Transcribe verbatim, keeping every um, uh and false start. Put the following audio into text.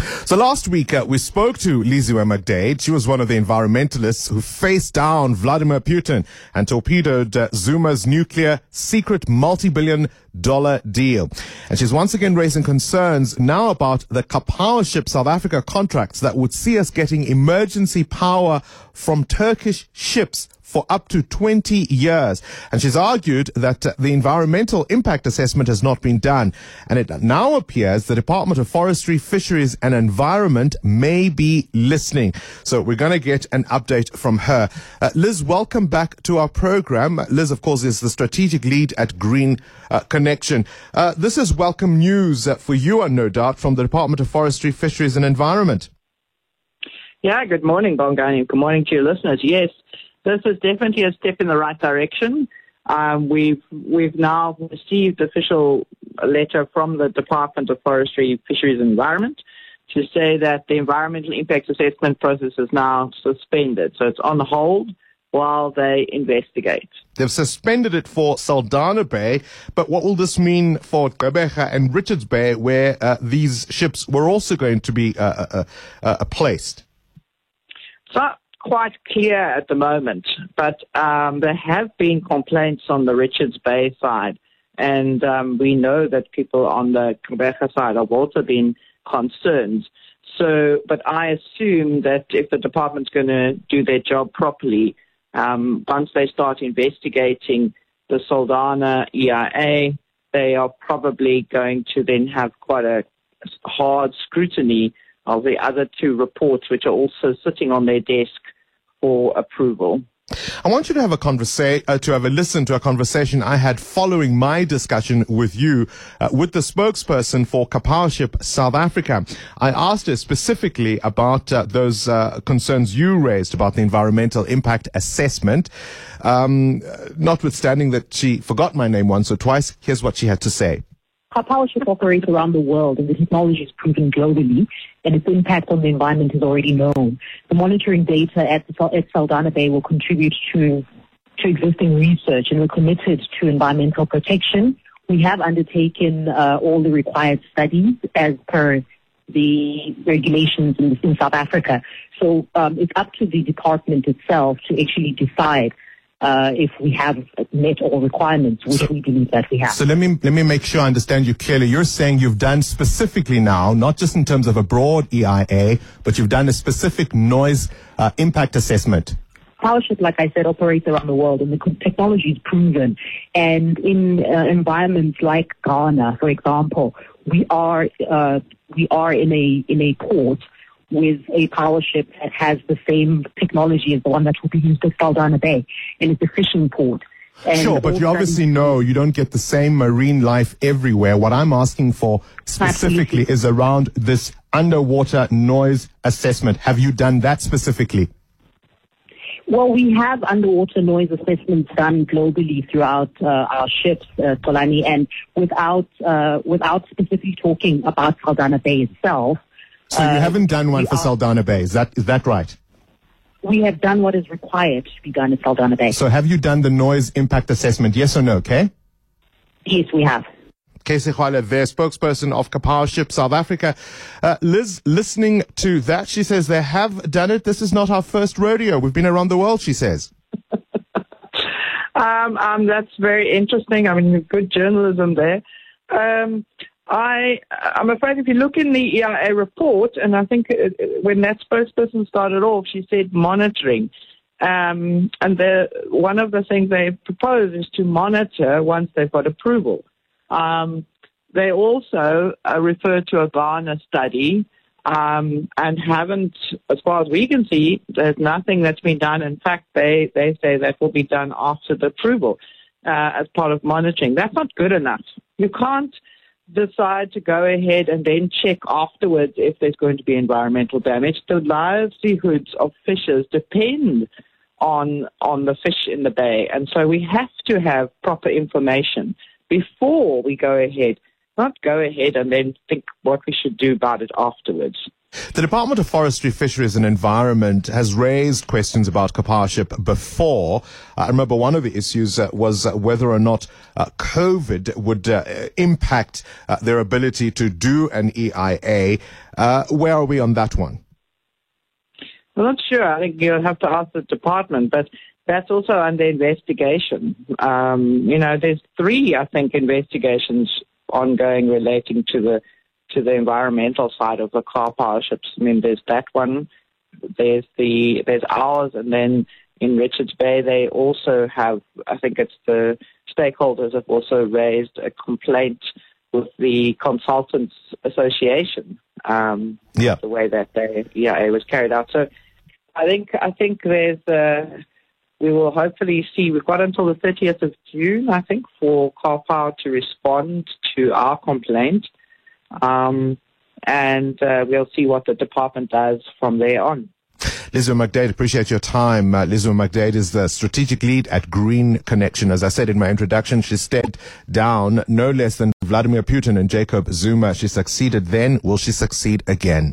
So last week, uh, we spoke to Liziwe Madade. She was one of the environmentalists who faced down Vladimir Putin and torpedoed uh, Zuma's nuclear secret multi-billion dollar deal. And she's once again raising concerns now about the Powership South Africa contracts that would see us getting emergency power from Turkish ships for up to twenty years. And she's argued that uh, the environmental impact assessment has not been done. And it now appears the Department of Forestry, Fisheries and Environment may be listening. So we're going to get an update from her. Uh, Liz, welcome back to our program. Liz, of course, is the strategic lead at Green uh, Connection. Uh, this is welcome news uh, for you, no doubt, from the Department of Forestry, Fisheries and Environment. Yeah, good morning, Bongani. Good morning to your listeners. Yes, this is definitely a step in the right direction. Um, we've we've now received official letter from the Department of Forestry, Fisheries and Environment to say that the environmental impact assessment process is now suspended. So it's on hold while they investigate. They've suspended it for Saldanha Bay, but what will this mean for Gqeberha and Richards Bay, where uh, these ships were also going to be uh, uh, uh, placed? It's not quite clear at the moment, but um, there have been complaints on the Richards Bay side, and um, we know that people on the Gqeberha side have also been concerned. So, but I assume that if the department's going to do their job properly, um, once they start investigating the Saldanha E I A, they are probably going to then have quite a hard scrutiny of the other two reports, which are also sitting on their desk for approval. I want you to have a conversa- uh, to have a listen to a conversation I had following my discussion with you, uh, with the spokesperson for Powership South Africa. I asked her specifically about uh, those uh, concerns you raised about the environmental impact assessment. Um, notwithstanding that she forgot my name once or twice, here's what she had to say. Powership operates around the world, and the technology is proven globally, and its impact on the environment is already known. The monitoring data at, the, at Saldanha Bay will contribute to, to existing research, and we're committed to environmental protection. We have undertaken uh, all the required studies as per the regulations in, in South Africa. So um, it's up to the department itself to actually decide Uh, if we have met all requirements, which so, we believe that we have. So let me let me make sure I understand you clearly. You're saying you've done specifically now, not just in terms of a broad E I A, but you've done a specific noise uh, impact assessment. Powership, like I said, operates around the world, and the technology is proven. And in uh, environments like Ghana, for example, we are uh, we are in a in a port with a power ship that has the same technology as the one that will be used at Saldanha Bay, and it's a fishing port. And sure, but you obviously know you don't get the same marine life everywhere. What I'm asking for specifically Absolutely. is around this underwater noise assessment. Have you done that specifically? Well, we have underwater noise assessments done globally throughout uh, our ships, uh, Tolani, and without uh, without specifically talking about Saldanha Bay itself. So you uh, haven't done one for are, Saldanha Bay, is that is that right? We have done what is required to be done at Saldanha Bay. So have you done the noise impact assessment, yes or no, Kay? Yes, we have. Kay Sekhwala, their spokesperson of Powership South Africa. Uh, Liz, listening to that, she says they have done it. This is not our first rodeo. We've been around the world, she says. um, um, that's very interesting. I mean, good journalism there. Um, I, I'm afraid if you look in the E I A report, and I think it, it, when that spokesperson started off, she said monitoring. Um, and the, one of the things they propose is to monitor once they've got approval. Um, they also uh, refer to a Ghana study um, and haven't, as far as we can see, there's nothing that's been done. In fact, they, they say that will be done after the approval uh, as part of monitoring. That's not good enough. You can't decide to go ahead and then check afterwards if there's going to be environmental damage. The livelihoods of fishers depend on on the fish in the bay, and so we have to have proper information before we go ahead, not go ahead and then think what we should do about it afterwards. The Department of Forestry, Fisheries and Environment has raised questions about car powership before. I remember one of the issues uh, was uh, whether or not uh, COVID would uh, impact uh, their ability to do an E I A. Uh, where are we on that one? I'm not sure. I think you'll have to ask the department, but that's also under investigation. Um, you know, there's three, I think, investigations ongoing relating to the to the environmental side of the car powerships. I mean, there's that one, there's the there's ours, and then in Richards Bay they also have, I think it's the stakeholders have also raised a complaint with the Consultants Association. Um, yeah. The way that the E I A was carried out. So I think I think there's uh, we will hopefully see. We've got until the thirtieth of June, I think, for Car Power to respond to our complaint. Um, and uh, we'll see what the department does from there on. Lizwe McDade, appreciate your time. Uh, Lizwe McDade is the strategic lead at Green Connection. As I said in my introduction, she stepped down no less than Vladimir Putin and Jacob Zuma. She succeeded then. Will she succeed again?